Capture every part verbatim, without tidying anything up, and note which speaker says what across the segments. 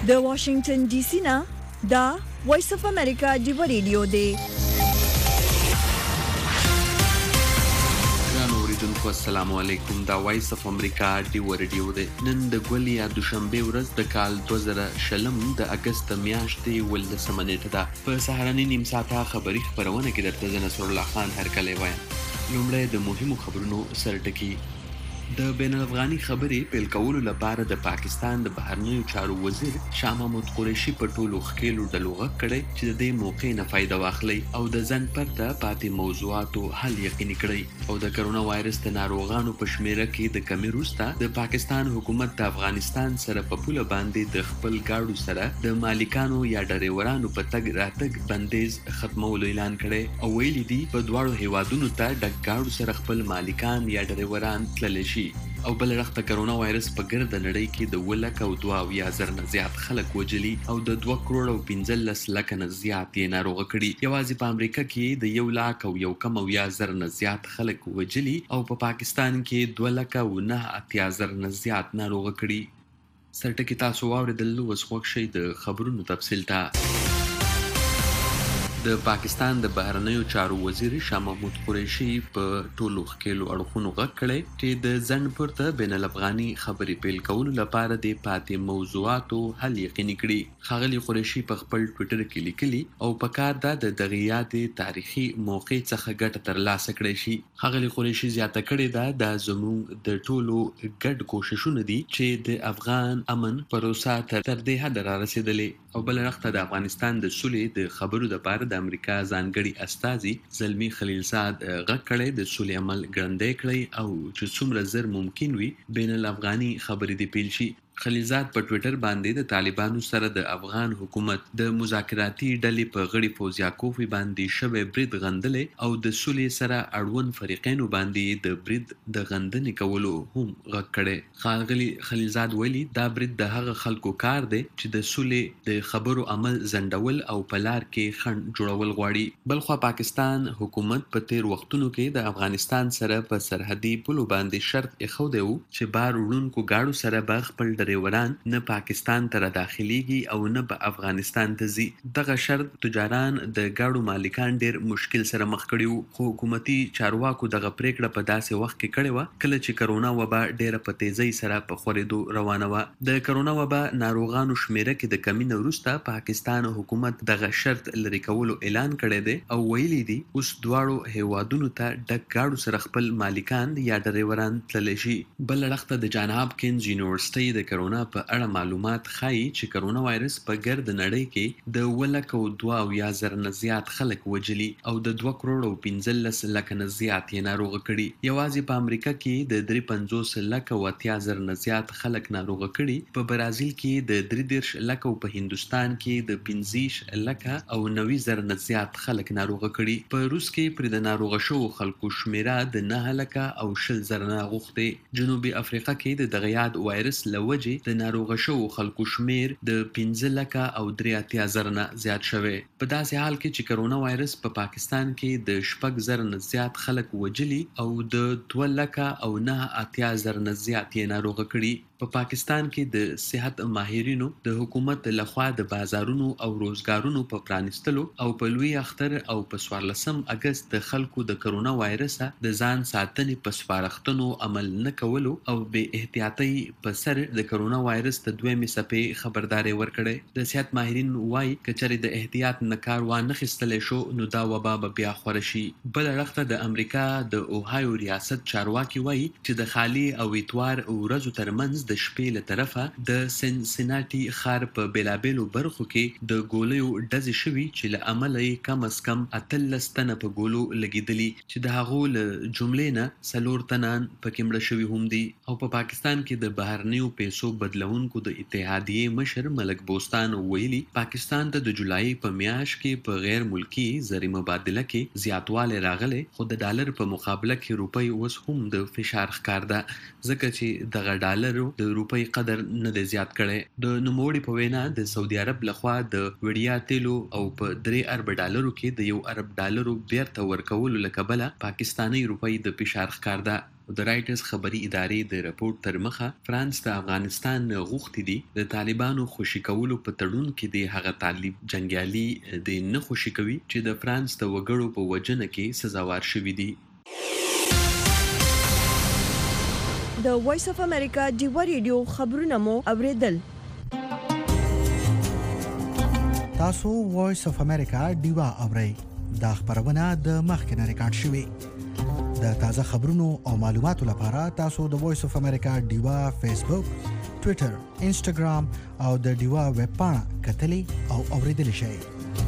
Speaker 1: د واشنگټن ډي سي نه دا وایس اف امریکا دی ریډیو دی.
Speaker 2: اوریدونکو السلام علیکم. دا وایس اف امریکا دی ریډیو دی. نن د ګولې یا دوشنبه ورځ د کال دوه زره شلم د اگست میاشتې ولسمه نیټه ده. په سهارنۍ نیم ساعته خبري خبرونه کې درته زه نصر الله خان هرکلی وایم. لومړی د مهمو خبرونو سرټکی. د بین الافغاني خبرې پیل کولو لپاره د پاکستان د بهرنیو چارو وزیر شاه محمود قریشي په ټولو ښکیلو ډلو غږ کړی چې د دې موقع نه فایده واخلي او د ځنډ پرته پاتې موضوعاتو حل یقیني کړي او د کرونا وایرس د ناروغانو په شمیره کې د کمی وروسته د پاکستان حکومت د افغانستان سره په پوله باندې د خپل گاډو سره د مالکانو یا ډریورانو په تګ راتګ بندیز ختمولو اعلان کړي او ویلي دي په دواړو هیوادونو ته د گاډو سره خپل مالکان یا ډریوران تللی شي. او بل رخت کرونا وایرس په ګرد نړۍ کې د ولک او دوه اویا زر نه زیات خلک وجلي او د دوه کروڑ او پنځلس لک نه زیات یې ناروغه کړي. یوازې په امریکا کې د یو لاک او یو کم اویا زر نه زیات خلک وجلي او په پاکستان کې دوه لک او نه اتیا زر نه زیات ناروغه کړي. سرټکی تاسو واوریدل، اوس خوښ شئ د خبرونو تفصیل ته. د پاکستان د بهرنیو چارو وزیر شاه محمود قریشي په ټولو ښکیلو اړخونو غږ کړی چې د ځنډ پرته بین الافغاني خبرې پیل کولو لپاره د پاتې موضوعاتو حل یقیني کړي. ښاغلي قریشي په خپل ټویټر کې لیکلي او په کار ده د دغې یادې تاریخي موقع څخه ګټه ترلاسه کړی شي. ښاغلي قریشي زیاته کړې ده دا زموږ د ټولو ګډ کوششونه دي چې د افغان امن پروسه تر دې حده رارسېدلې. او بل وخت د افغانستان د سولې د خبرو لپاره د امریکا ځانګړي استازي زلمی خلیلزاد غږ کړی د سولې عمل ګړندی کړی او چې څومره زر ممکن وي بین الافغاني خبرې دې پیل شي. خلیلزاد په ټویټر باندې د طالبانو سره د افغان حکومت د مذاکراتي ډلې په غړي فوزیاکوف باندې شوی برید غندلې او د سولې سره اړوند فریقینو باندې د برید د غندنې کولو هم غږ کړی. ښاغلي خلیلزاد ویلي دا برید د هغه خلکو کار دی چې د سولې د خبرو عمل ځنډول او په لار کې خنډ جوړول غواړي. بلخوا پاکستان حکومت په تیر وختونو کې د افغانستان سره په سرحدي پولو باندې شرط ایښودی و چې بار وړونکو گاډو سره به خپل ډریوران نه پاکستان ته داخليږي او نه به افغانستان ته ځي. دغه شرط تجاران د گاډو مالکان ډیر مشکل سره مخ کړي وو، خو حکومتي چارواکو دغه پریکړه په داسې وخت کې کړې وه کله چې کرونا وبا ډیره په تیزۍ سره په خورېدو روانه وه. د کرونا وبا ناروغانو شمیره کې د کمی نه وروسته پاکستان حکومت دغه شرط لرې کولو اعلان کړی دی او ویلي دي اوس دواړو هیوادونو ته ډک گاډو سره خپل مالکان یا ډریوران تللی شي. بل اړخ د جان هاپکینز یونیورسيټي د کرونا په اړه معلومات ښایي چې کرونا وایرس په ګرد نړۍ کې د ولک او دوه اویا زر نه زیات خلک وجلي او د دوه کروڑ او پنځلس لک نه زیات یې ناروغه کړي. یوازې په امریکا کې د درې پنځوس لک او اتیا زر نه زیات خلک ناروغه کړي. په برازیل کې د درې دېرش لک او په هندوستان کې د پنځه لک او نوي زر نه زیات خلک ناروغه کړي. په روس کې پر د ناروغه شوو خلکو شمیره د نه لک او شل زر نه غوښتي. جنوبي افریقا کې د دغه یاد وایرس لوجه د ناروغه شوو خلکو شمیر د پنځه لکه او درې اتیا زر نه زیات شوی. په داسې حال کې چې کرونا وایرس په پا پاکستان کې د شپږ زر نه زیات خلک وجلي او د دوه لکه او نه اتیا زر نه زیات یې ناروغه کړي. په پاکستان کې د صحت ماهرینو د حکومت لخوا د بازارونو او روزګارونو په پرانستلو او په لوی اختر او په څوارلسم اگست د خلکو د کرونا وایرس د ځان ساتنې په سپارښتنو عمل نه کولو او بې احتیاطۍ په سر د کرونا وایرس د دویمې څپې خبرداری ورکړی. د صحت ماهرین وایي که چېرې د احتیاط نه کار وانخیستلی شو نو دا وبا به بیا خوره شي. بل اړخ ته د امریکا د اوهایو ریاست چارواکي وایي چې د خالي او اتوار ورځو ترمنځ د شپې له طرفه د سنسناټي ښار په بیلابیلو برخو کې د ګولیو ډزې شوي چې له امله یې کم از کم اتلس تنه په ګولو لګېدلي چې د هغو له جملې نه څلور تنان پکې مړه شوي هم دي. او په پا پاکستان کې د بهرنیو پیسو بدلونکو د اتحادیې مشر ملک بوستان ویلي پاکستان ته د جولای په میاشت کې په غیر ملکی زری مبادله کې زیاتوالی راغلی خو د ډالر په مقابله کې روپۍ اوس هم د فشار ښکار ده ځکه چې دغه ډالرو د روپۍ قدر نه دی زیات کړی. د نوموړي په وینا د سعودي عرب لخوا د وړیا تیلو او په درې ارب ډالرو کې د یو ارب ډالرو بیرته ورکولو له کبله پاکستاني روپۍ د فشار ښکار ده. د رایټرز خبري ادارې د راپورټ تر مخه فرانس د افغانستان غوښتي دي د طالبانو خوشي کولو په تړون کې د هغه طالب جنگیالي د نه خوشي کوي چې د فرانس د وګړو په وجنه کې سزاوار شوي دي.
Speaker 1: د وایس اف امریکا ډیوا ریډیو خبرونه مو اوریدل.
Speaker 3: تاسو وایس اف امریکا ډیوا اورئ. دا خبرونه د مخکنه ریکارډ شوې. د تازه خبرونو او معلوماتو لپاره تاسو د وایس اف امریکا ډیوا فیسبوک، ټوئیټر، انسټاګرام او د ډیوا ویب پاڼه کتلی او اوریدلی شئ.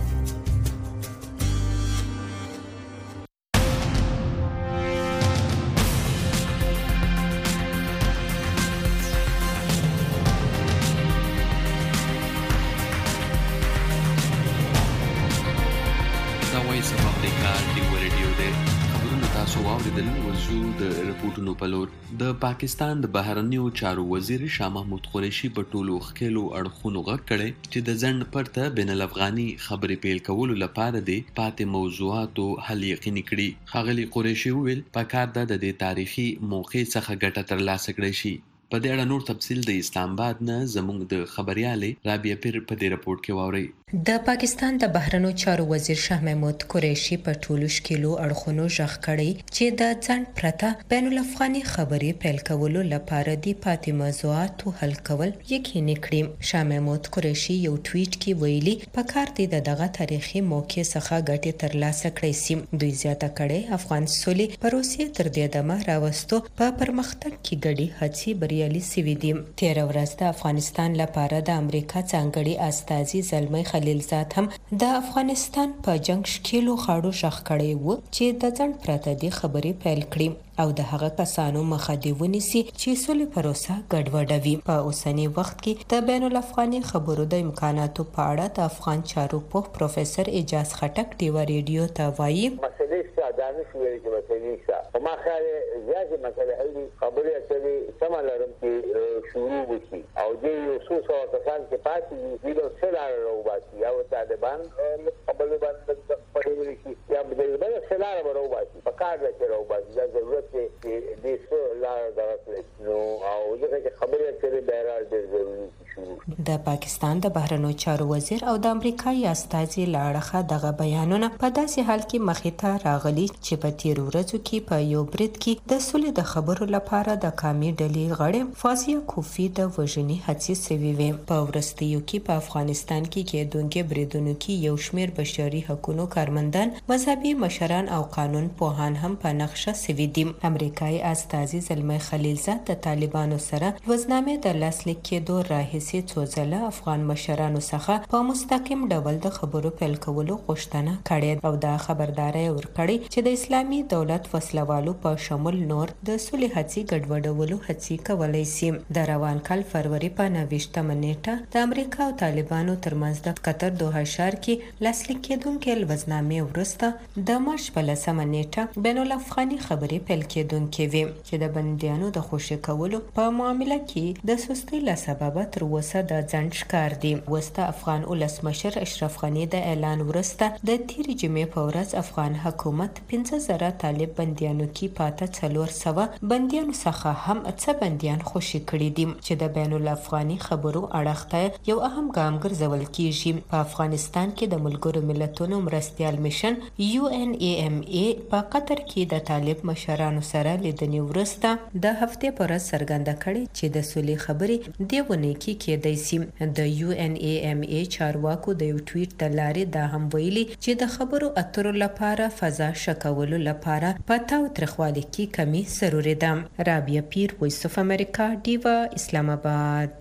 Speaker 2: د رپورټونو په لور د پاکستان د بهرنیو چارو وزیر شاه محمود قریشي په ټولو ښکېلو اړخونو غږ کړی چې د ځنډ پرته بین الافغاني خبرې پیل کولو لپاره د پاتې موضوعاتو حل یقیني کړي. ښاغلي قریشي وویل پکار ده د دې تاریخي موقع څخه ګټه ترلاسه کړی شي. په دې اړه نور تفصیل د اسلام آباد نه زموږ د خبريالې رابعه پیر په دې رپورت کې واوري.
Speaker 4: د پاکستان د بهرنیو چارو وزیر شاه محمود قریشي په ټولو شکلو اړخونو ژغ کړی چې د ځنډ پرته بین الافغاني خبرې پیل کولو لپاره د پاتې موضوعاتو حل کول یقیني کړي. شاه محمود قریشي یو ټویټ کې ویلي پکار دی دغه تاریخي موقع څخه ګټه ترلاسه کړي سي. دوی زیاته کړي افغان سولې پروسې تر دې دمه راوستو په پرمختګ کې ګډي هڅې بریالي سوي دي. تیر ورځ د افغانستان لپاره د امریکا ځانګړي استازي زلمی خلیلزاد هم د افغانستان په جنگ شکلو خاړو شخ کړي وو چې د ځنډ پرته د خبرې پیل کړي او د هغه کسانو مخه دی ونیسي چې سولې پروسه ګډوډوي. په اوسنی وخت کې د بین الافغاني خبرو د امکاناتو په اړه د افغان چارو په پروفیسور اجاز خټک ډیوا ریډیو ته وایي
Speaker 5: مسلې ستاسو شوې چې مسلې ستاسو ما خیال زیاتې مسلې هلي خبرې اترې سم لرم چې شروع وشي او د یو څو څو کسان چې پاتې دي د سلار راوباسي او طالبان خبرې باندې پړېږي چې یا د بل سلار راوباسي په کار کې راوباسي دا ضرورت چې د څو لار درکړي نو او دغه خبرې اترې بهرال ډېر ضروري شو.
Speaker 4: د پاکستان د بهرنیو چارو وزیر او د امریکایي استازي لاړخه دغه بیانونه په داسې حال کې مخې ته راغلي چې په تیر ورځو کې په یو برید کې د سولې د خبرو لپاره د قامي ډلې غړي فازیه کوفی د وژنې هڅې سوي وي. په ورستیو کې په افغانستان کې کېدونکي بریدونو کې یو شمېر بشري حقوقو کارمندان، مذهبي مشران او قانون پوهان هم په نقشه سوي دي. امریکایي استازي زلمی خلیلزاد د طالبانو سره وزنامې د لاسلیک کېدو راهیسې څو ځله افغان مشرانو څخه په مستقیم ډول د خبرو پیل کولو غوښتنه کړې او دا خبرداري ورکړې چې د اسلامي دولت وسلوالو په شمول نور د صلح هڅې ګډوډولو هڅې کولای شي. د روان کال فروری په نويشتمه نیټه د امریکا او طالبانو ترمنځ د قطر دوحه ښار کې لاسلیک کېدونکې وزنامې وروسته د مارچ په لسمه نیټه بین الافغاني خبرې پیل کېدونکې وي چې د بندیانو د خوشي کولو په معاملې کې د سستۍ له سببه تر اوسه د ځنډ ښکار دي. وسته افغان ولسمشر اشرف غني د اعلان وروسته د تیر جمعې په ورځ افغان حکومت پنځه زره طالب بندیانو کې پاته څلور سوه بندیانو څخه هم څه بندیان خوشي کړي دي چې د بین الافغاني خبرو اړخ ته یو اهم ګام ګرځول کیږي. په افغانستان کې د ملګرو ملتونو مرستيال میشن یو ان ای ام ای په قطر کې د طالب مشرانو سره لیدنې وروسته د هفتې پر ورځ څرګنده کړې چې د سولې خبرې دیونه کې کېدای شي. د یو ان ای ام ای چارواکو د یو ټویټ د لارې دا هم ویلي چې د خبرو اترو لپاره فضا شکولو لپاره په تاو ترخوالي کې کمی ضروري ده. رابعه پیر، وایس اف امریکا، ډیوا، اسلام آباد.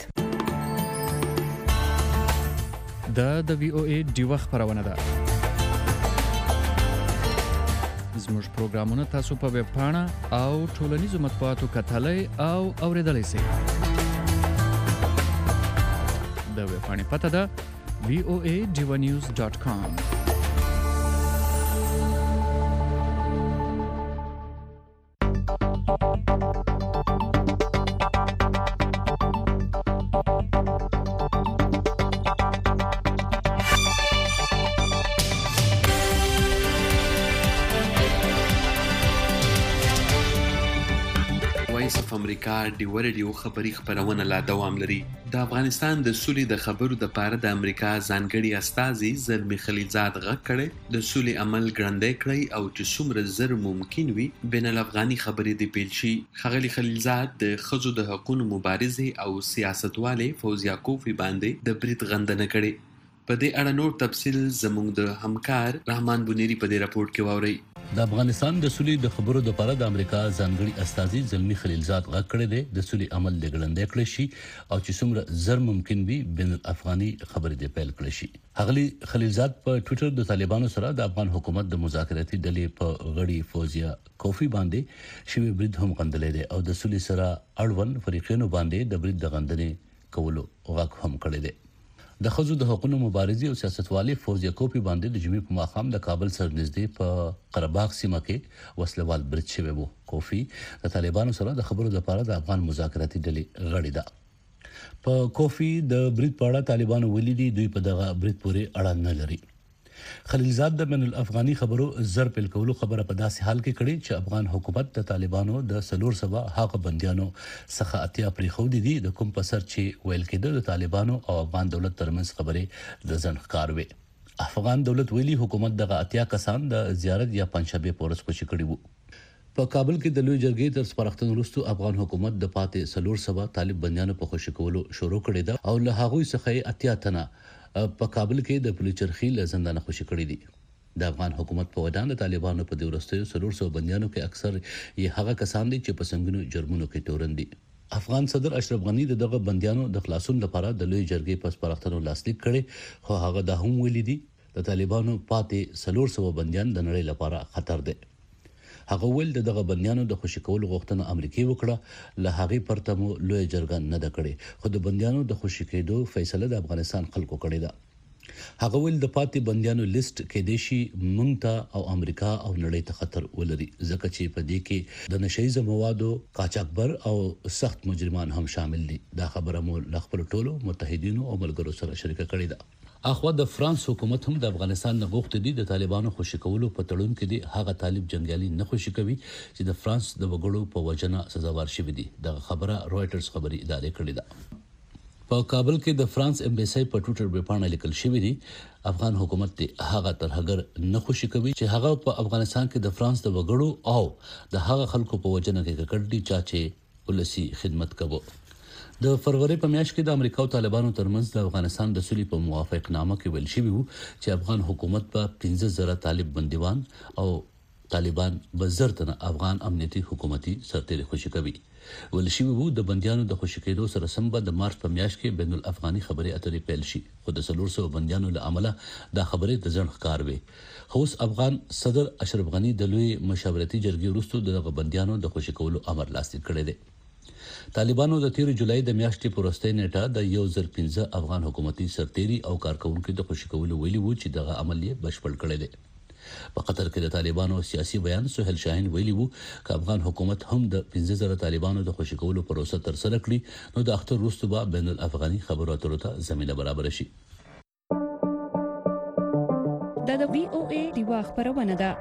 Speaker 6: دا د وی او ای ډیوا خبرونه ده. زموږ پروګرامونه تاسو په ویب پاڼه او ټولنیزو مطبوعاتو کتلای او اوریدلای شئ. د ویب پاڼې پته ده وی او ای ډیوا نیوز ډاټ کام.
Speaker 2: وایس اف امریکا ډیو ریډیو خبری خبرونه لا دوام لري. د افغانستان د سولې د خبرو د پاره د امریکا ځانګړي استازي زلمی خلیلزاد غږ کړي د سولې عمل ګړندې کړی او چې څومره زر ممکن وي بین الافغاني خبرې د پیلشي. خغلی خلیلزاد د خزو د حقوقو مبارزه او سیاستواله فوزیا کوفی باندې د بریټ غندنه کړي. په دې اړه نور تفصیل زموږ د همکار رحمان بنيري په دې راپورټ کې واوري.
Speaker 7: د افغانستان د سولې د خبرو د لپاره د امریکا ځانګړي استازي زلمی خلیلزاد غږ کړی دی د سولې عمل د ګړندې کړی شي او چې څومره زر ممکن وي بین الافغاني خبرې د پیل کړی شي. هغلی خلیلزاد په ټوئیټر د طالبانو سره د افغان حکومت د مذاکراتي ډلې په غړي فوزیا کوفی باندې شوی برید هم غندلې دی او د سولې سره اړوند فریقونو باندې د برید د غندنې کولو غږ هم کړی دی. د خزو د حقوقو مبارزه او سیاستوالي فوزیا کوفی باندې د جمعې په ماښام د کابل سره نږدې په قرهباغ سیمه کې وسلوال برید شوی وو. کوفی د طالبانو سره د خبرو لپاره د افغان مذاکراتي ډلې غړي ده. په کوفی د برید په اړه طالبانو ویلي دي دوی په دغه برید پورې اړه نه لري. خلیلزاد د بین الافغاني خبرو زر پیل کولو خبره په داسې حال کې کړي چې افغان حکومت د طالبانو د سلور سبا هغه بنديانو څخه اتیا پرې خو دي د کوم په سر چې ویل کېده د طالبانو او افغان دولت ترمنځ خبرې د ځن ښکار وي. افغان دولت ویلي حکومت دغه اتیا کسان د زیارت یا پنځشنبه پورس خوشي کړي وو. په کابل کې د لوی جرګې تر سپارښتنې وروسته افغان حکومت د پاتې سلور سبا طالب بنديانو په خوشي کولو شروع کړی ده او له هغوی څخه اتیا تنه په کابل کې د پولیچرخي له زندانه خوشي کړي دي. د افغان حکومت په وړاندې د طالبانو په دې ورستیو سلور سو بنديانو کې اکثر یې هغه کسان دي چې په سنگینو جرمونو کې تورن دي. افغان صدر اشرف غنی دغه بنديانو د خلاصون لپاره د لوی جرګې په سپارښتنو لاسلیک کړي خو هغه د هم ویلي دي د طالبانو پاتې سلور سو بنديان د نړۍ لپاره خطر دي. هغه ول دغه بنديانو د خوشی کولو غوښتنه امریکای وکړه له هغه پرته مو لوی جرګه نه د کړي خو د بنديانو د خوشی کېدو فیصله د افغانستان خلکو کړی ده. هغه ول د پاتې بنديانو لیست کې د شي مونږ او امریکا او نړۍ ته خطر ولري ځکه چې په دې کې د نشایز موادو قاچاقبر او سخت مجرمان هم شامل دي. دا خبره مو خپل ټولو متحدینو او ملګرو سره شریکه کړې ده. اخوا د فرانس حکومت هم د افغانستان نه غوښتي دي د طالبانو خوشي کولو په تړون کې دي هغه طالب جنگیالي نه خوشي کوي چې د فرانس د وګړو په وجنه سزاوار شوی دي. د خبره رويټرز خبري ادارې کړې ده. په کابل کې د فرانس امبیسي په ټوئیټر باندې لیکل شوی دی افغان حکومت ته هغه ترهګر نه خوشي کوي چې هغه په افغانستان کې د فرانس د وګړو او د هغه خلکو په وجنه کې کړي چې پولیسي خدمت کوي. د فروری په میاشت کې د امریکا او طالبانو ترمنځ د افغانستان د سولې په موافقتنامه کې ویل شوی وو چې افغان حکومت په پنځه زره طالب بنديوان او طالبان به زرتنه افغان امنیتي حکومتي سرتېري خوشي کوي. ول شي وو د بنديانو د خوشي کېدو سره سم به د مارچ په میاشت کې بین الافغاني خبرې اترې پیل شي خو د سلور سو بنديانو له عمله د خبرې د ځن ښکار وي. خو اوس افغان صدر اشرف غنی د لوی مشاورتي جرګې وروسته د بنديانو د خوشي کولو امر لاسلیک کړی دی. طالبانو د تیر جولای د میاشتې په وروستۍ نیټه د یو زر پنځه افغان حکومتي سرتېري او کارکونکو د خوشي کولو ویلي وو چې دغه عمل یې بشپړ کړی دی. په قطر کې د طالبانو سیاسي بیان سہیل شاهین ویلي وو چې افغان حکومت هم د پنځه زره طالبانو د خوشي کولو پروسه تر سره کړي نو د اختر وروسته به بین الافغاني خبرو اترو ته زمينه برابر شي.
Speaker 8: د وی او ای دیوا خبرونه ده.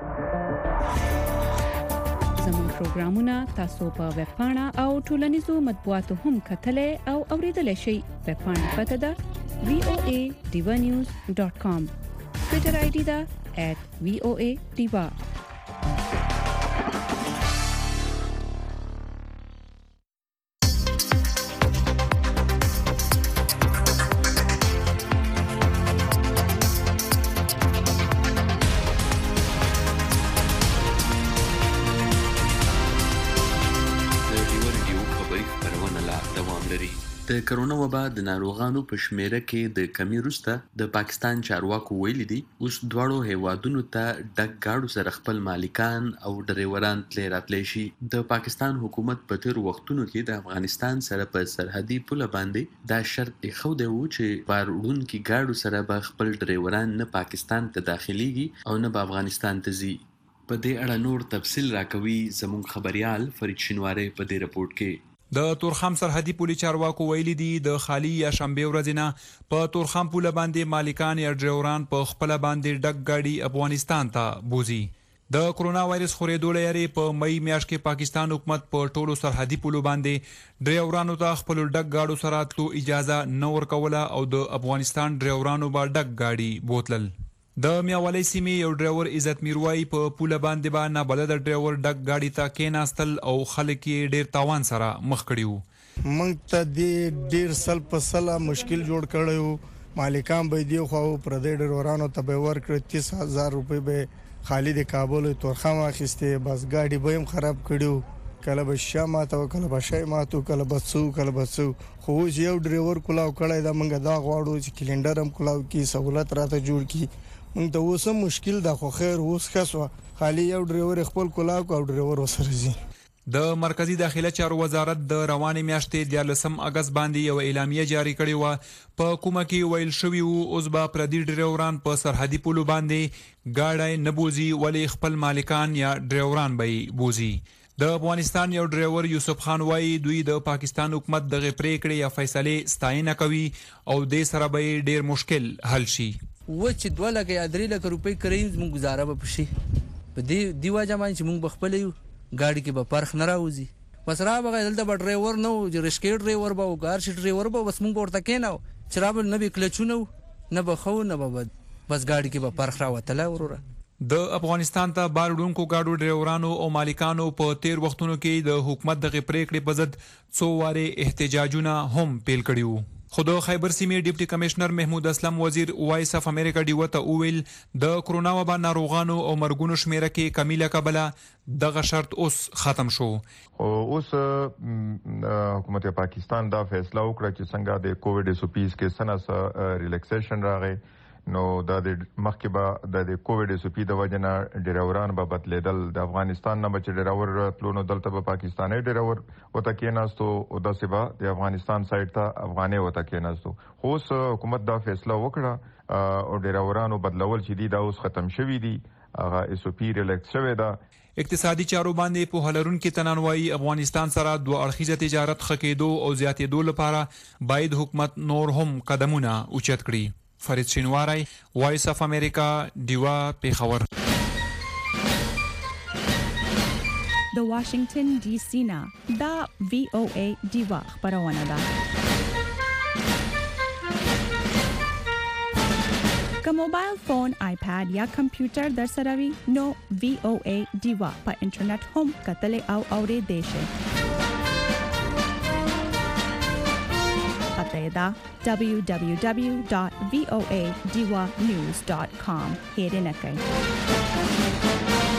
Speaker 8: زموږ پروګرامونه تاسو په ویب پاڼه او ټولنیزو مطبوعاتو هم کتلای او اوریدلای شئ. ویب پاڼه پته ده وی او ای دیوا نیوز ډاٹ کام. ټویټر آی ډي ده at V O A Diva.
Speaker 2: د کرونا وبا د ناروغانو په شمیره کې د کمی وروسته د پاکستان چارواکو ویلي دي اوس دواړو هیوادونو ته ډک گاډو سره خپل مالکان او ډریوران تللی راتلی شي. د پاکستان حکومت په تیر وختونو کې د افغانستان سره په سرحدي پوله باندې دا شرط ایښودی و چې بار وړونکي گاډو سره به خپل ډریوران نه پاکستان ته داخليږي او نه به افغانستان ته ځي. په دې اړه نور تفصیل راکوي زموږ خبريال فرید شینواری په دې رپورټ کې.
Speaker 9: د تورخم سرحدي پولي چارواکو ویلي دي د خالی یا شنبه ورځ نه په تورخم پوله باندې مالکان یا ډریوران په خپل باندې ډک گاډي افغانستان ته بوزي. د کرونا وایرس خورېدو لري په مئی میاشت کې پاکستان حکومت په ټولو سرحدي پولو باندې ډرایورانو ته خپل ډک گاډو سره تلو اجازه نه ورکوله او د افغانستان ډرایورانو با ډک گاډي بوتلل. د میاوالي سیمې یو ډرایور عزت میروای په پوله باندې با نه بلد ډرایور ډک گاډي ته کېناستل او خلک یې ډیر تاوان سره مخ کړیو.
Speaker 10: موږ ته د ډیر سل په سل مشکل جوړ کړیو. مالکان به دی خو پر دې ډرایورانو ته به ورکړ تیس هزار روپۍ به خالی د کابل تورخم اخیسته بس گاډي به هم خراب کړیو. کله به شمه ته کله به شای ماتو کله به څو کله به څو خو یو ډرایور کلاو کړای دا منګه دا غواړو چې کلندر هم کلاو کی سہولت راته جوړ کی. موږ ته اوس مشکل دا خو خیر اوس خاصه خالی یو ډرایور خپل کلاو کو ډرایور وسره زی.
Speaker 9: د مرکزی داخله چارو وزارت د رواني میاشتې د لسم اگست باندې یو اعلامیه جاری کړې و په کومه کې ویل شوی وو اوس با پردي ډرایوران په سرحدي پولو باندې گاډي نه بوزي ولی خپل مالکان یا ډرایوران به بوزي. د افغانستان یو ډرایور یوسف خان وایي دوی د پاکستان حکومت دغه پریکړې یا فیصله ستاینه کوي او د سره به ډیر مشکل حل شي.
Speaker 11: و چې دوه لکه یا درې لکه روپۍ کړی موږ گزاره به پشي په دې دی واجه باندې چې موږ بخپل یو गाड़ी کې به پرخ نه راوځي بس را بغه دلته به ډرایور نو چې رشکې ډرایور به او کار شي ډرایور به بس مونږ ورته کېناو چې را به نه به کلچونو نه به خو نه به بس गाड़ी کې به پرخ راوتله وروره.
Speaker 9: د افغانستان ته باروډونکو گاډو ډرایورانو او مالکانو په تیر وختونو کې د حکومت د پریکړې په ضد څو واره احتجاجونه هم پیل کړیو. خود خیبر سیمې ډیپټي کمشنر محمود اسلم وزیر وایس اف امریکا ډیو ته اویل د کرونا وبا ناروغانو او مرګونو شمیره کې کمی لکبله دغه شرط اوس ختم شو.
Speaker 12: او اوس حکومت پاکستان دا فیصله وکړه چې څنګه د کووډ ایس او پیز کې سنس ریلیکسیشن راغی نو د مخکې به د کووډ ایس او پی د وجنه ډرایوران به بدلیدل. د افغانستان نه بچ ډرایور تلونو دلته به پاکستاني ډرایور وته کېناستو او د سبا د افغانستان سایډ ته افغاني وته کېناستو. خو حکومت دا فیصله وکړه او ډرایورانو بدلول چې دي دا اوس ختم شوی دي هغه ایس او پی ریلیکس شوی دا.
Speaker 9: اقتصادي چارو باندې په هلرون کې تنانوي افغانستان سره دوه اړخیزه تجارت خکېدو او زیاتېدو لپاره باید حکومت نور هم قدمونه اوچت کړي. فرید شینواری وایس اف امریکا دیوا پیښور.
Speaker 8: د واشنگټن ډي سي نه دا وی او ای دیوا خبرونه ده. که موبایل فون، آیپاد یا کمپیوټر در سره وي نو وی او ای دیوا په انټرنیټ هم کتل او اوریدل شي. پته دا دبلیو دبلیو دبلیو ډاٹ وی او ای دیوا نیوز ډاٹ کام هیرنه کوي.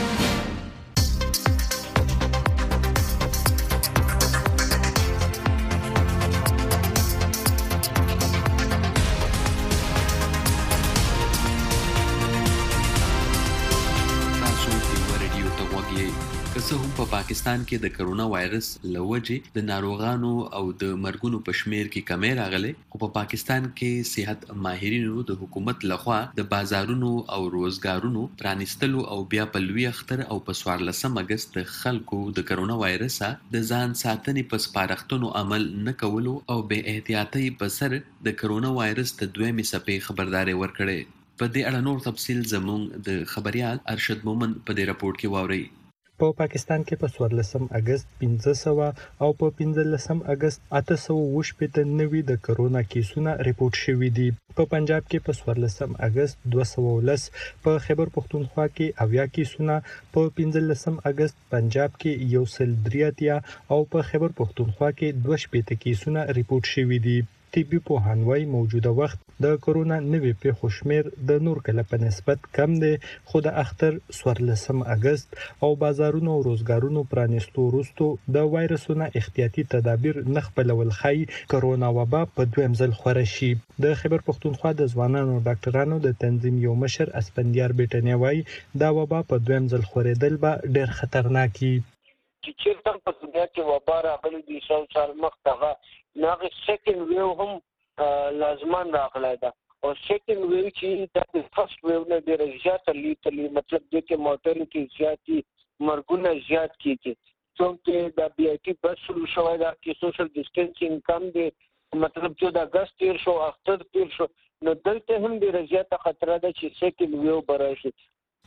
Speaker 2: څه هم په پاکستان کې د کرونا وایرس لوجې د ناروغانو او د مرګونو په شمیر کې کمی راغلي خو په پاکستان کې صحت ماهرینو د حکومت لخوا د بازارونو او روزګارونو پرانیستلو او بیا په لوی اختر او په څوارلسم اگست د خلکو د کرونا وایرس د ځان ساتنې په سپارښتنو عمل نه کولو او بې احتیاطۍ په سر د کرونا وایرس د دویمې څپې خبرداري ورکړې. په دې اړه نور تفصیل زموږ د خبريال ارشد مومن په دې راپور کې واوري.
Speaker 13: په پاکستان کې په څوارلسم اگست پنځه سوه او په پنځلسم اگست اته سوه اووه شپېته نوي د کرونا کیسونه ریپورت شوي دي. په پنجاب کې په څوارلسم اگست دوه سوه ولس، په خیبر پښتونخوا کې اویا کیسونه، په پنځلسم اگست پنجاب کې یو سل درې اتیا او په خیبر پښتونخوا کې دوه شپېته کیسونه ریپورت شوي دي. طبي پوهانوي موجوده وخت د کرونا نوي پیښو شمیر د نور کله په نسبت کم دی خو د اختر څوارلسم اگست او بازارونو او روزګارونو پرانیستو وروسته د وایرسونو احتیاطي تدابیر نه خپلول خي کرونا وبا په دویم ځل خوره شي. د خیبر پښتونخوا د ځوانانو ډاکټرانو د تنظیم یو مشر اسپندیار بیٹنی وای دا وبا په دویم ځل خورېدل به ډېر خطرناک وي.
Speaker 14: چې چیرته په دنیا کې وبا راغلي دي څو سال مخکې ناغه سیکنډ ویو هم لازمان راغلی ده او سیکنډ ویو چې د فرست ویو نه ډېر زیات لیتلی مطلب د کې مورټالټي زیاتی مرګونه زیات کیږي څنګه د بي آی ټي بس شروع شوی دا کې سوشل ډیسټنسینګ کم دی مطلب چې د اگست تیر شو اختر تیر شو نو دلته هم ډېر زیات خطر ده چې سیکنډ ویو براشي.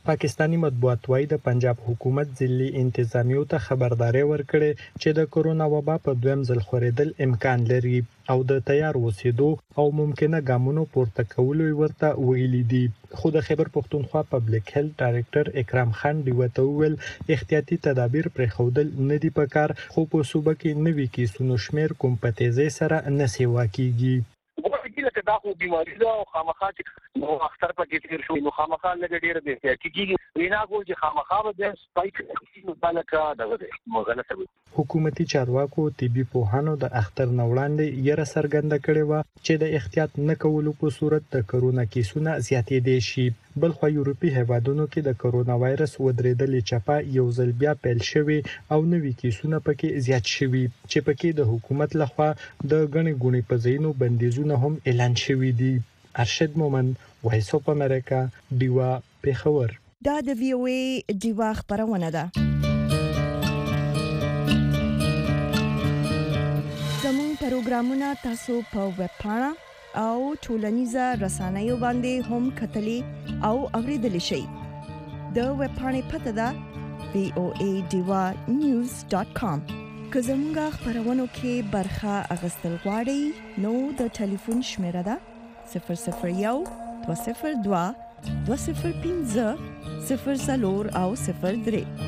Speaker 13: پاکستانی مطبوعات وايي د پنجاب حکومت ځلي انتظامیو ته خبرداري ورکړې چې د کرونا وبا په دویم ځل خورېدل امکان لري او د تیار اوسېدو او ممکنه ګامونو پورته کولو ورته ویلي دي. خو د خیبر پښتونخوا پبلک هیلث ډایریکټر اکرام خان دیوته ویل احتیاطي تدابیر پرې خودل نه دی پکار، خو په صوبه کې نوي کیسونو شمیر کوم په تیزی سره نه سیوا کیږي.
Speaker 14: چې دا خو بیماری ده او خامخا چې نو اختر پکې تیر شو نو خامخا لږ ډیر دی چې کیږي وینا کول چې خامخا به سپایک نو بالکا دغه مغلطه وي.
Speaker 13: حکومتي چارواکو طبي پوهانو د اختر نوړاندې یره سرګنده کړې و چې د احتیاط نه کولو په صورت د کرونا کیسونه زیاتې دي شي. بل خو یورپی هیوادونو کې د کرونا وایرس ودرېدلې چپا یو ځل بیا پیل شوی او نوي کیسونه پکې زیات شوي چې پکې د حکومت لخوا د غنې غونې په ځینو بندیزونه هم اعلان شوي دي. ارشد مومن، وایس اف امریکا، دیوا پیښور.
Speaker 1: دا د وی او ای دیوا خبرونه ده. زموږ پروګرامونه تاسو په ویب پاڼه او ټولنیزه رسنیو باندې هم کتلی او اوریدلی شئ. د ویب پاڼې پته ده وی او ای دیوا نیوز ډاٹ کام. که زموږ خبرونو کې برخه اخیستل غواړئ نو د ټلیفون شمیره ده صفر صفر یو دوه صفر دوه دوه صفر پنځه صفر څلور او صفر درې.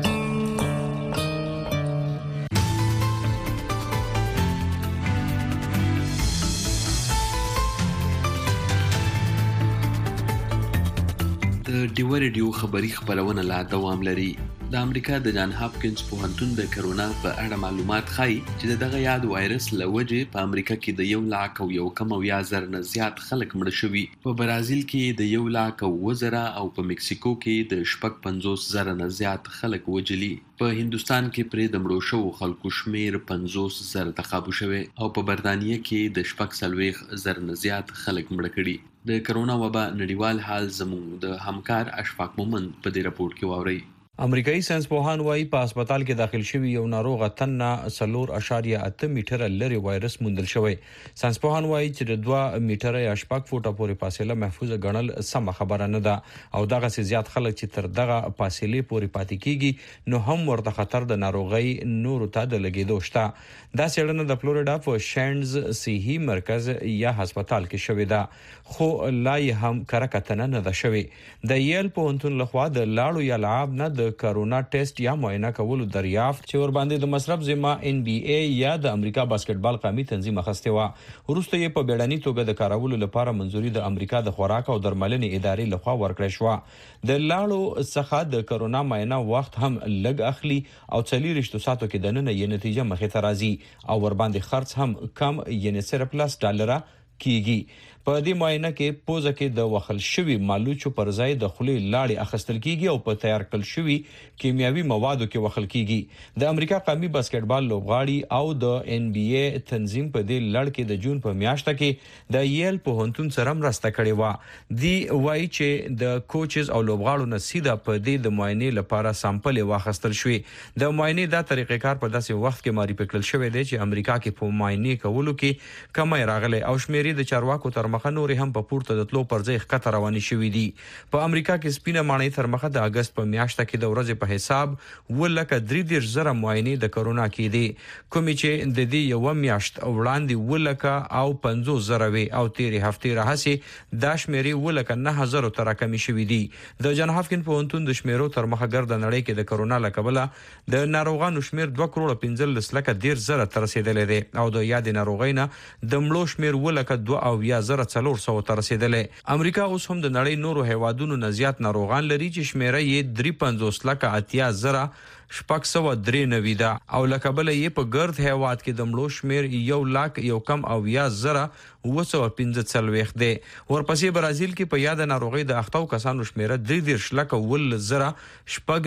Speaker 2: د ډیو ریډیو خبری خبرونه لا دوام لري. د امریکا د جان هاپکینز پوهنتون د کرونا په اړه معلومات ښيي چې دغه یاد وایرس لوجه په امریکا کې د یو لاک او یو کم او یا زر نه زیات خلک مړ شوي. په برازیل کې د یو لاک او زره او په مکسیکو کې د شپږ پنځوس زره نه زیات خلک وجلي. په هندستان کې پرې د مړو شوو خلکو شمیر پنځوس زره ته قابو شوی او په برتانیه کې د شپږ څلوېښت زره نه زیات خلک مړ کړي. د کرونا وبا نړیوال حال زموږ د همکار اشفاق مومند په دې راپور کې واوري.
Speaker 15: امریکایي ساينس پوهان وايي په هسپتال کې داخل شوی یو ناروغ تن سلور اشاریه اته میټر لري وایرس موندل شوی. ساينس پوهان وايي چې د دوه میټر یا شپږ فوټه پورې فاصله محفوظه ګڼل سم خبره نه ده او دغه سي زیات خلک چې تر دغه فاصله پورې پاتې کیږي نو هم ورته خطر د ناروغي نور ته د لګیدو شته. دا څېړنه د فلوریدا په شینز صحي مرکز یا هسپتال کې شوې ده خو لا یې هم کارکتنه نه ده شوې. د یل پوهنتون لخوا د لاړو یا لعاب نه د کرونا ټیسټ یا معاینه کولو دریافت چې ور باندې د مصرف ذمہ ان بی ای یا د امریکا باسکټبال قومي تنظیم اخسته و. وروسته یې په بیړني توګه د کارولو لپاره منځوري د امریکا د خوراک او درملنې ادارې لخوا ورکړې شو. د لاړو څخه د کرونا معاینه وخت هم لږ اخلي او څلور ساعتو کې د نن یې نتیجه مخې ته راځي او ور باندې خرڅ هم کم یعنی صرف پلس ډالر کیږي. په دې معاینه کې پوزه کې د وخل شوی مالوچو پر ځای د خولې لاړې اخستل کیږي او په تیار کړل شوی کیمیاوي موادو کې وخل کیږي. د امریکا قومي باسکټبال لوبغاړي او د ان بی ای تنظیم په دې لړ کې د جون په میاشت کې د یل پوهنتون سره مرسته کړې و. دی وایي چې د کوچز او لوبغاړو نه سیده په دې د معاینې لپاره سامپل واخستل شوی. د معاینې دا طریقې کار په داسې وخت کې ماري پکړل شوی دی چې امریکا کې په معاینې کولو کې کمای راغله او شمیرې د چارواکو تر مخه نور هم په پورته د تلو پر ځای ښکته روانې شوې دي. په امریکا کې سپینه ماڼۍ تر مخه د اگست په میاشت کې د ورځې په حساب ولکه درې دېرش زره معاینې د کرونا کې دي کومې چې د دې یو میاشت وړاندې ولکه او پنځوس زره وي او تیرې هفتې راهسې دا شمیرې ولکه نه هزار تر راکمې شوې دي. د جان هاپکینز پوهنتون د شمیرو تر مخه ګرد نړۍ کې د کرونا له کبله د ناروغانو شمیر دوه کروڑه پنځلس لکه دېرش زره ته رسیدلی دی او د یادې ناروغۍ نه د مړو شمیر ولکه دوه اویا زره څلور سوه ته رسیدلی. امریکا اوس هم د نړۍ نورو هیوادونو نه زیات ناروغان لري چې شمیره یې درې پنځوس لکه اتیا زره شپږ سوه درې نوي ده او له کبله یې په ګرد هیواد کې د مړو شمیر یو لاک یو کم اویا زره اوه سوه پنځه څلوېښت دی. ورپسې برازیل کې په یاده ناروغۍ د اخته کسانو شمیره درې دېرش لکه اوولس زره شپږ نوي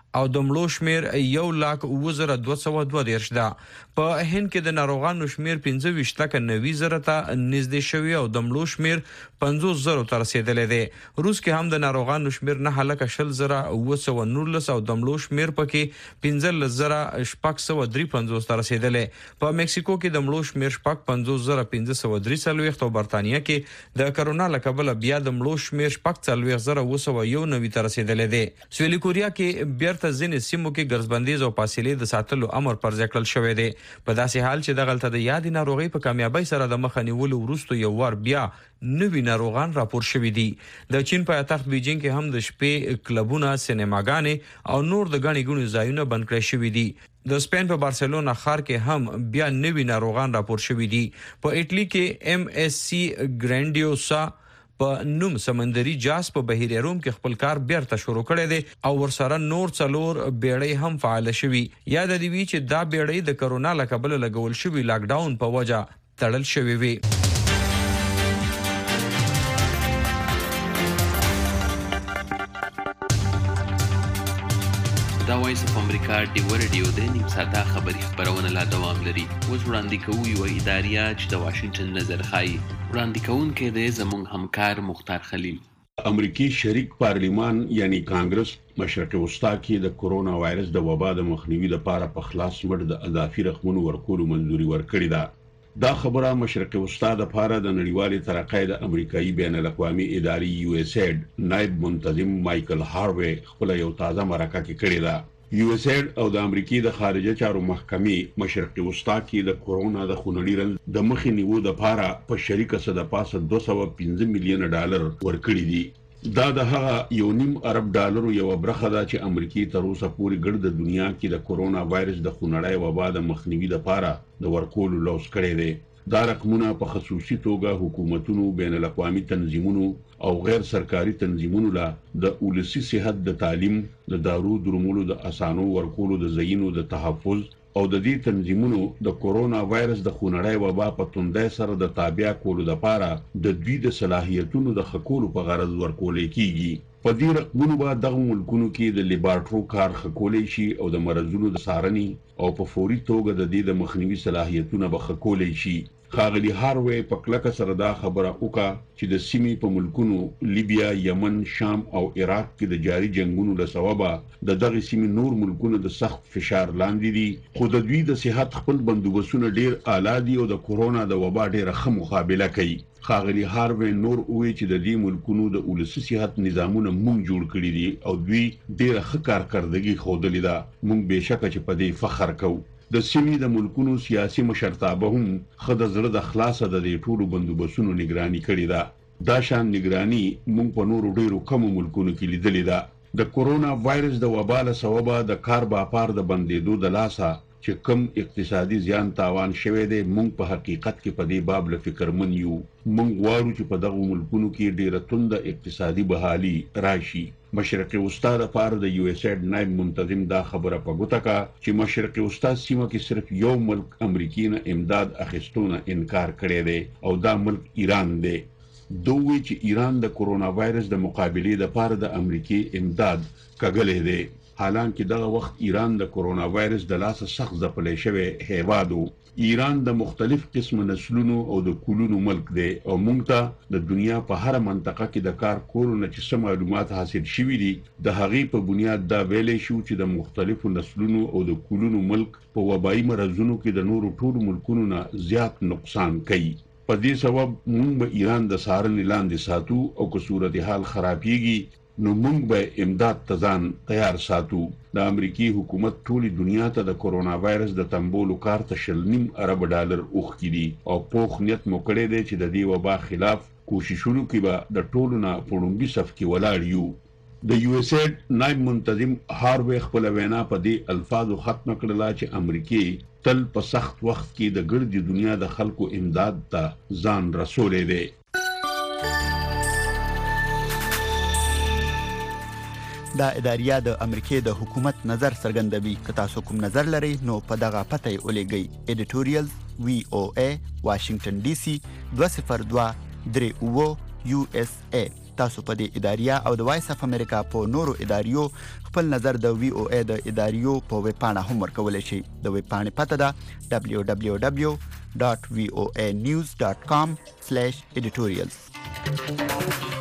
Speaker 15: او د مړو شمیر یو لاک اوه زره دوه سوه دوه دېرش ده. په هند کې د ناروغانو شمیر پنځه ویشت لکه نوي زره ته نږدې شوي او د مړو شمیر پنځوس زرو ته رسېدلی دی. روس کې هم د ناروغانو شمیر نهه لکه شل زره اوه سوه نولس او د مړو شمیر پکې پنځلس زره شپږ سوه درې پنځوس ته رسېدلی. په مکسیکو کې د مړو شمیر شپږ پنځوس زره پنځه سوه درې څلوېښت او برطانیه کې د کرونا له کبله بیا د مړو شمیر شپږ څلوېښت زره اوه سوه یو نوي ته رسېدلی دی. سویلي کوریا کې بیرته ځینې سیمو کې ګرځبندیز او فاصلې د ساتلو امر پر ځای کړل شوی دی. په داسې حال چې دغلته د یادې ناروغۍ په کامیابۍ سره د مخه نیولو وروسته یو وار بیا نوي ناروغان راپور شوي دي. د چین پایتخت بیجینګ کې هم د شپې کلبونه، سینماګانې او نور د ګڼې ګوڼې ځایونه بند کړای شوي دي. د سپین په بارسلونا ښار کې هم بیا نوي ناروغان راپور شوي دي. په اټلی کې ایم ایس سی ګرانډیوسا په نوم سمندري جاس په بحیره روم کې خپل کار بیرته شروع کړی دی او ورسره نور څلور بیړۍ هم فعال شوي. یاد دی وی چې دا بیړۍ د کرونا له کبله لګول شوي لاک ډاون په وجه تړل شوي وي.
Speaker 2: دا وایس اف امریکا ډیو رادیو د نیم ساده خبری خبرونه لا دوام لري. اوس وړاندې کوو یو اداریه چې د واشنگټن نظر ښایي. وړاندې کوونکی دی زموږ همکار مختار خلیل.
Speaker 16: امریکي شریک پارلیمان یعنی کانګرس مشرق وسطا کې د کرونا وایرس د وبا د مخنیوي لپاره په خلاص مړ د اضافي رقمونو ورکولو منځوري ورکړې ده. دا خبره مشرق وسطا د لپاره د نړیوالې ترقۍ د امریکایي بین الاقوامي ادارې یو اس ایډ نائب منتظم مایکل هاروی خپل یو تازه مرکه کې کړې ده. یو اس ایډ او د امریکای د خارجه چارو محکمې مشرق وسطا کې د کورونا د خونړي رنځ د مخې نیولو لپاره په شریکه سره د پاسه دوه سوه پنځه میلیونه ډالر ورکړي دي. دا د هغه یو نیم ارب ډالرو یو برخه ده چې امریکای تر اوسه پورې ګرد د دنیا کې د کورونا وایرس د خونړی وبا د مخنیوي لپاره د ورکولو لوس کړی دی. دا رقمونه په خصوصي توګه حکومتونو، بین الاقوامي تنظیمونو او غیر سرکاري تنظیمونو له د ولسی صحت، د تعلیم، د دارو درملو د اسانو ورکولو، د ځایونو د تحفظ او د دې تنظیمونو د کورونا وایرس د خونړی وبا په توندۍ سره د تابع کولو لپاره د دوی د صلاحیتونو د خکولو په غرض ورکول کیږي. په دې رقمونو به دغه ملکونو کې د لیبارټرو کار خکولی شي او د مرزونو د څارنې او په فوري توګه د دې د مخنیوي صلاحیتونه به خکولی شي. ښاغلي هاروی په کلکه سره دا خبره وکړه چې د سیمې په ملکونو لیبیا، یمن، شام او عراق کې د جاري جنگونو له سببه د دغه سیمې نور ملکونه د سخت فشار لاندې دي، خو د دوی د صحت خپل بندوبستونه ډیر اعلی دي او د کورونا د وبا ډیره ښه مقابله کوي. ښاغلي هاروی نور وویل چې د دې ملکونو د ولسي صحت نظامونه موږ جوړ کړي دي او دوی ډیره ښه کارکردګي ښودلې ده. موږ بېشکه چې په دې فخر کوو. د سیمې د ملکونو سیاسي مشرتابه هم ښه د زړه د خلاصه د دې ټولو بندوبستونو نگراني کړې ده. دا شان نگراني موږ په نورو ډیرو کمو ملکونو کې لیدلې ده. د کورونا وایرس د وبا له سببه د کار باپار د بندېدو د لاسه چې کم اقتصادي زیان تاوان شوی دی، موږ په حقیقت کې په دې باب له فکرمن یو. موږ غواړو چې په دغو ملکونو کې ډیره تونده اقتصادي بحالي راشي. مشرق وسطا لپاره د یو اس ایډ نائب منتظم دا خبره په ګوته کړه چې مشرق وسطا سیمه کې صرف یو ملک امریکای نه امداد اخیستونه انکار کړی دی او دا ملک ایران دی. دوی چې ایران د کورونا وایرس د مقابلې لپاره د امریکای امداد کګلې دی، حالانکه دغه وخت ایران د کورونا وایرس د لاسه سخت ځپلی شوی هیواد و. ایران د مختلف قسم نسلونو او د کلونو ملک دی او موږ ته د دنیا په هر منطقه کې د کار کولو نه چې څه معلومات حاصل شوي دي د هغې په بنیاد دا ویلی شو چې د مختلفو نسلونو او د کلونو ملک په وبایي مرضونو کې د نورو ټولو ملکونو نه زیات نقصان کوي. په دې سبب موږ به ایران د څارنې لاندې ساتو او که صورتحال خرابیږي نو موږ به امداد ته ځان تیار ساتو. د امریکای حکومت ټولې دنیا ته د کورونا وایرس د تنبولو کار ته شل نیم ارب ډالر اوښکي دي او پوخ نیت مو کړی دی چې د دې وبا خلاف کوششونو کې به د ټولو نه په لومړي صف کې ولاړ یو. د یو اس ایډ نائب منتظم هاروی خپل وینا په دې الفاظو ختم کړله چې امریکای تل په سخت وخت کې د ګردې دنیا د خلکو امداد ته ځان رسولی دی.
Speaker 17: دا اداریه د امریکای د حکومت نظر څرګندوي. که تاسو کوم نظر لرئ نو په دغه پته یې ولیږئ. ایډیټوریل وی او ای واشنگټن ډي سي دوه صفر دوه درې اوه یو اس ای. تاسو په دې اداریه او د وایس اف امریکا په نورو اداریو خپل نظر د وی او ای د اداریو په ویب پاڼه هم ورکولای شئ. د ویب پاڼې پته ده دبليو دبليو دبليو ډاټ وی او ای نیوز ډاټ کام سلیش ایډیټوریالز.